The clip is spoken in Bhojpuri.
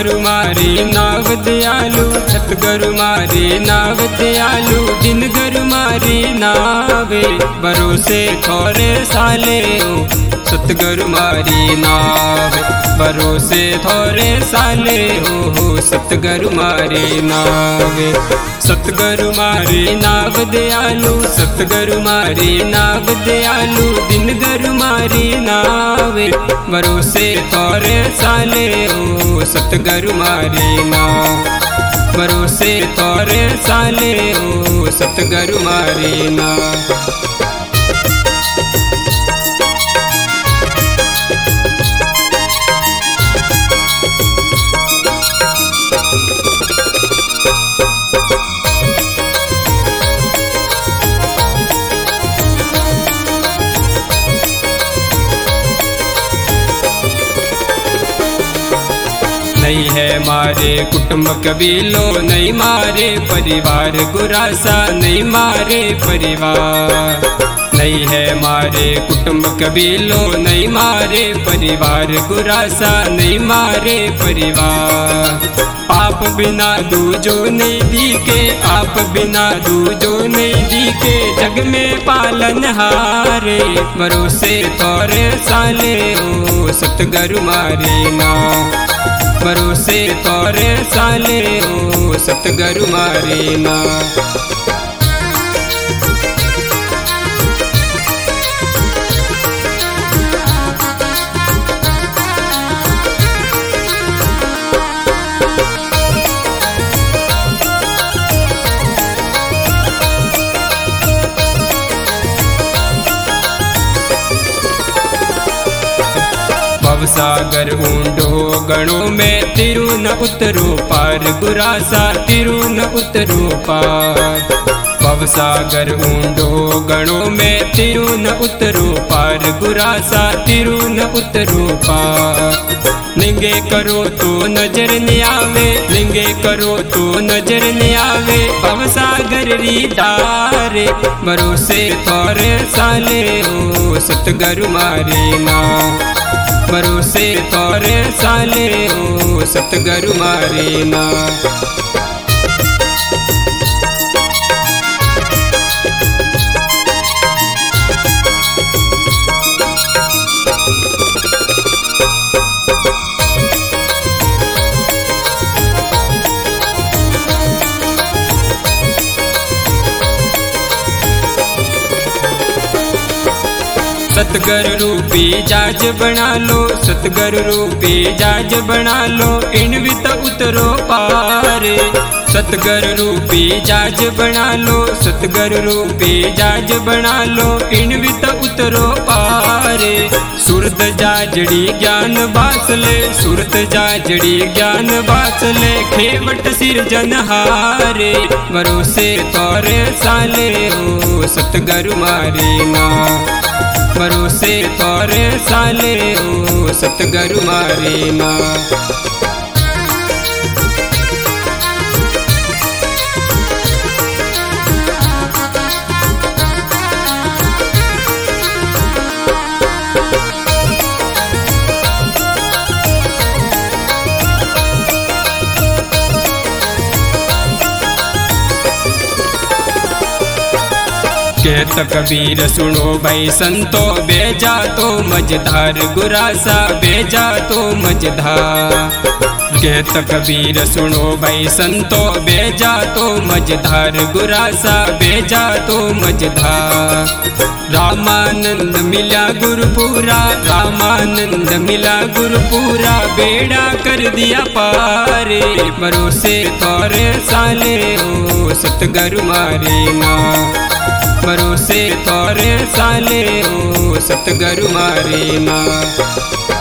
सतगुरु मारी नाव दयालु, सतगुरु मारी नाव दयालु, दिन गुरु मारी नावे भरोसे थोरे साले हो। सतगुरु मारी नाव भरोसे थोरे साले हो, सतगुरु मारी नावे। सतगुरु मारी नाव दयालु, सतगुरु मारी नाव दयालु, दिन गुरु मारी नावे भरोसे थोरे साले हो। सतगुरु मारी नाव भरोसे थोरे साले हो, सतगुरु मारी नाव। नहीं है मारे कुटुंब कबीलो, नहीं मारे परिवार गुरासा, नहीं मारे परिवार। नहीं है मारे कुटुंब कबीलो, नहीं मारे परिवार गुरासा, नहीं मारे परिवार। आप बिना दूजो नहीं दिखे, आप बिना दूजो नहीं दिखे, जग में पालन हारे भरोसे थोरे साले हो। सतगुरु मारी नाव भरोसे थोरे साले हो, सतगुरु मारी नाव। भवसागर ऊंडो गणों में तिरु न उतरो पार गुरासा, तिरु न उतरो पार। भवसागर ऊंडो गणों में तिरु न उतरो पार गुरासा, तिरु न उतरो पार। निंगे करो तो नजर नहीं आवे, निंगे करो तो नजर नहीं आवे, भवसागर री दारे भरोसे थोरे साले हो। सतगुरु मारी नाव भरोसे थोरे साले हो, सतगुरु मारी नाव। सतगुरु रूपी जाज बना लो, सतगुरु रूपी जाज बना लो, इन वित उतरो पारे। सतगुरु रूपी जाज बना लो, सतगुरु रूपी जाज बना लो, इन वित उतरो पारे। सुरत जाजड़ी ज्ञान बासले, सुरत जाजड़ी ज्ञान बासले, खेवट सिरजन हारे भरोसे थोरे साले हो। सतगुरु मारी नाव भरोसे थोरे साले हो, सतगुरु मारी नाव। कहत कबीर सुनो भाई संतो, बेजा तो मझधार गुरासा, बेजा तो मझधार। कहत कबीर सुनो भाई संतो, बेजा तो मझधार गुरासा, बेजा तो मझधार। रामानंद मिला गुरुपुरा, रामानंद मिला गुरुपुरा, बेड़ा कर दिया पारे भरोसे थोरे साले हो। सतगुरु मारी नाव भरोसे थोरे साले हो, सतगुरु मारी नाव।